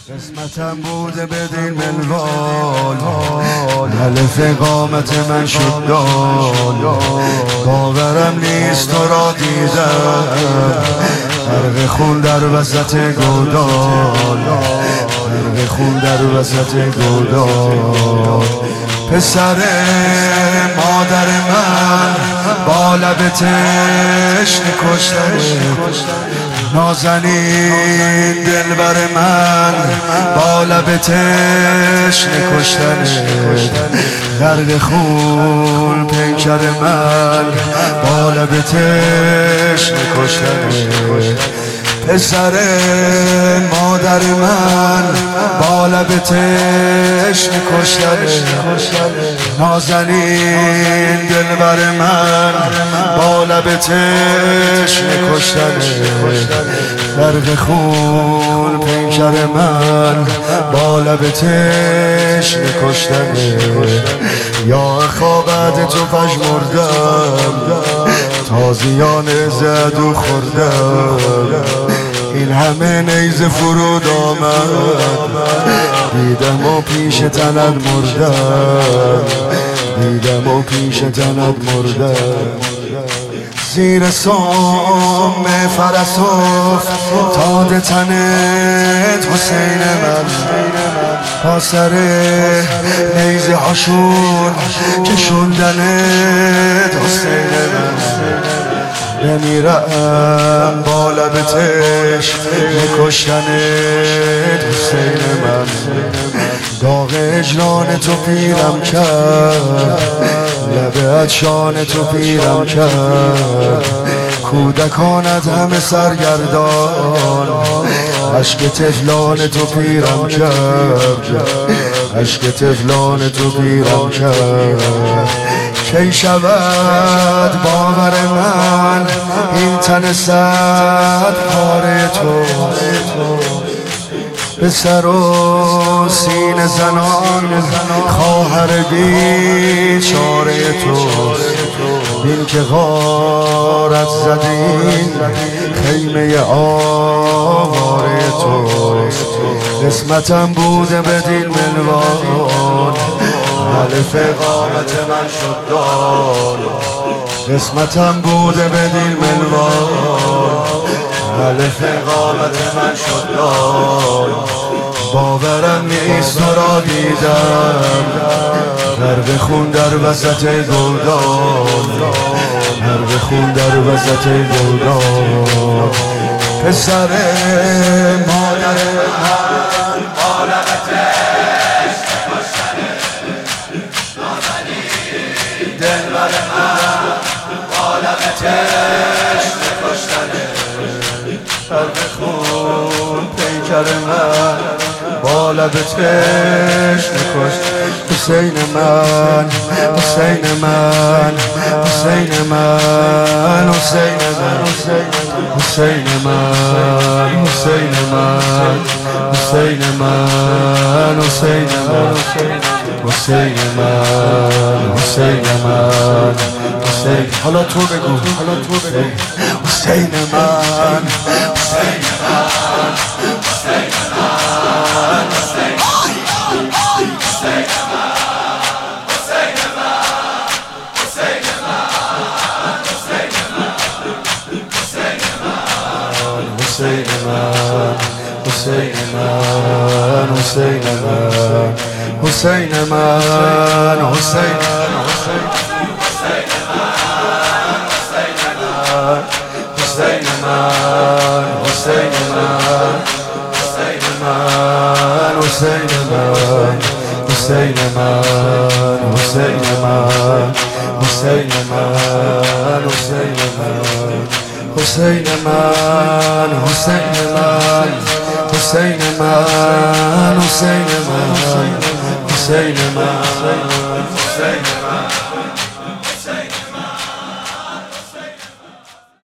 قسمتم بوده بدین منوال، الف قامت من شد دال. باورم نیست تو را دیدم، غرق خون در وسط گودال، غرق خون در وسط گودال. پسر مادر من با لب تشنه کشتنه، نازنین دلبر من با لب تشنه کشتنه. غرق خون پیکر من با لب تشنه کشتنه. پسر مادر من با لب تشنه کشتنه، نازنین دلبر من با لب تشنه کشتنه. غرق خون پیکر من با لب تشنه کشتنه. یا خوابت تو پژمردم، تازیان زد و خوردم. این همه نیزه فرود آمد، دیدم و پیش تنت مردم، دیدم و پیش تنت مردم. زیر سم فرسوف تاد تنت حسین من، پاسر نیزه هاشون کشوندنت حسین من. بمیرم با لب تشنه کشتنت حسین من. داغ اجران تو پیرم کرد، لب عطشان تو پیرم کرد. کودکانت همه سرگردان، اشک طفلان تو پیرم کرد، اشک طفلان تو پیرم کرد. کی شود باور من این تن صد پاره تو، به سر و سینه زنان خواهر بیچاره تو. این که غارت زدین خیمه آواره تو. قسمتم بوده بدین منوال، الف قامت من شد دال. قسمتم بوده بدین منوال، الف قامت من شد دال. باورم نیست تو را دیدم، غرق خون در وسط گودال، غرق خون در وسط گودال. پسر مادر من با لب تشنه کشتنه، نازنین دلبر من با لب تشنه کشتنه. غرق خون پیکر من با لب تشنه کشتنه. حسین من، حسین من، حسین من، حسین من، حسین من، حسین من، حسین من، حسین من، حسین من، حسین من، حسین. حالا تو بگو، حالا تو بگو. حسین من، حسین من، حسین من، حسین حسین من، حسین من، حسین من، حسین من، حسین حسین من، حسین من، حسین من، حسین من، حسین من، حسین من، حسین من، حسین من. حسین من، حسین من، حسین من، حسین من، حسین من، حسین من.